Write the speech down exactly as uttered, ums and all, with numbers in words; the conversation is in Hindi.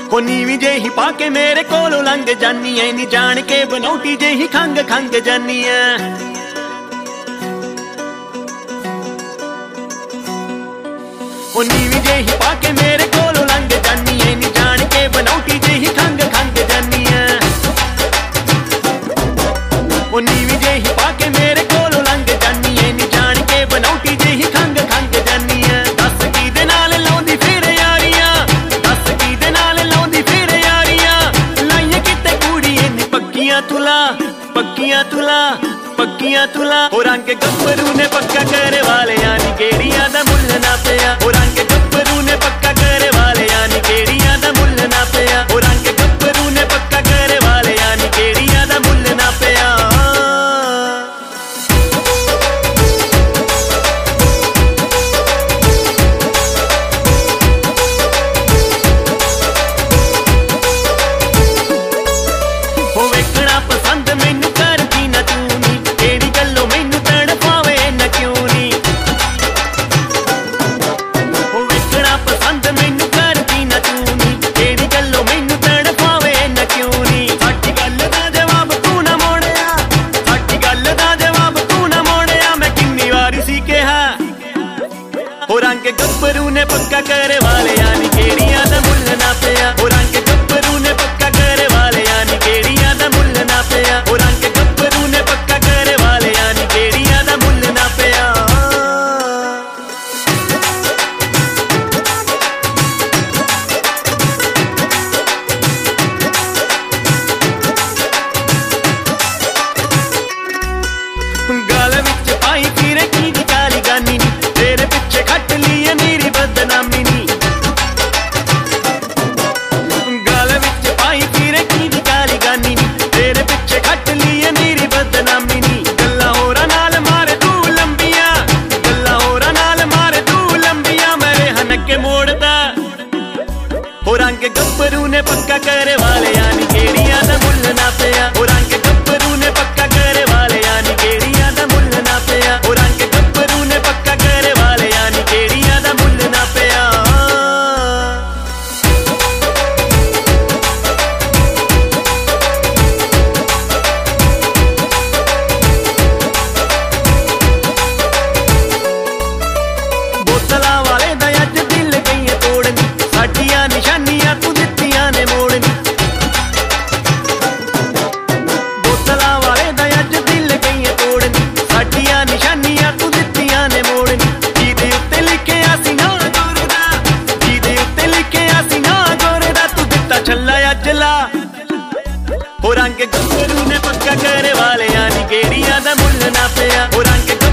हो नीवी जेही पाके मेरे कोलों लंघ जानी है, नी जान के बनौटी जेही खंग खंग जानी है। हो नीवी जेही पाके मेरे कोलों लंघ जानी है, नी जान के बनौटी जेही खंग खंग जानी है। हो नीवी जेही पाके मेरे कोलों लंघ जानी है, नी जान के बनौटी जेही खंग खंग जानी है। दस की दे नाल लाउंदी फिर यारियां, दस की दे नाल लाउंदी फिर यारियां, लाइया किते कुड़ी इन्नी पक्कियां तुला, पक्कियां तुला, पक्कियां तुला। हो रंग गब्बरू ने पक्का करे वाले यानी केड़ियां दा मुल्ल ना पिया। हो रंग गब्बरू ने पक्का करे वाले यानी केड़ियां दा मुल्ल ना पिया। हो रंग गब्बरू ने पक्का करे वाले यानी केड़ियां दा मुल्ल ना पिया। हो वेखना पसंद मैनू करदी ना तू नी, केड़ी गल्लों मैनू तड़पावे ना क्यों नी। हो वेखना पसंद मैनू करदी ना तू नी, केड़ी गल्लों मैनू तड़पावे ना क्यों नी। साडी गल दा जवाब तू ना मोड़िया, साडी गल दा जवाब तू ना मोड़िया, मैं किन्नी वारी सी कहा। हो रंग गब्बरू ने पक्का करे वाले यानी केड़ियां दा मुल्ल ना पिया। हो रंग गब्बरू ने पक्का करे वाले यानी केड़ियां दा मुल्ल ना पिया। हो रंग गब्बरू ने पक्का करे वाले यानी केड़ियां दा मुल्ल ना पिया। गल विच पाई फिरे की दी काली गानी नी, तेरे पिछे खट ली मेरी बदनामी नी। गल विच पाई फिरे की दी काली गानी नी, तेरे पिछे खट ली मेरी बदनामी नी। गल्लां होरां नाल मारे तू लंबियां, गल्लां होरां नाल मारे तू लंबियां, मेरे हनके मोड़दा। हो रंग गब्बरू ने पक्का करे वाले यानी केड़ियां दा मुल्ल ना पिया। हो रंग गब्बरू ने पक्का करे वाले यानी केड़ियां दा मुल्ल ना पिया। हो रंग गब्बरू ने पक्का करे वाले यानी केड़ियां दा मुल्ल ना पिया। बोतलां वाले दा अज दिल गई तोड़नी, साडियां निशानियां तू दित्तियां ने मोड़नी। बोतलां वाले दा अज दिल गई तोड़नी, साडियां निशानियां तू दित्तियां ने मोड़नी। जीदे उत्ते लिखिया सी ना जोरदा, जीदे उत्ते लिखिया सी ना जोरदा, तू दित्ता छल्ला अज ला। हो रंग गब्बरू ने पक्का करे वाले यानी केड़ियां दा मुल्ल ना पिया। हो रंग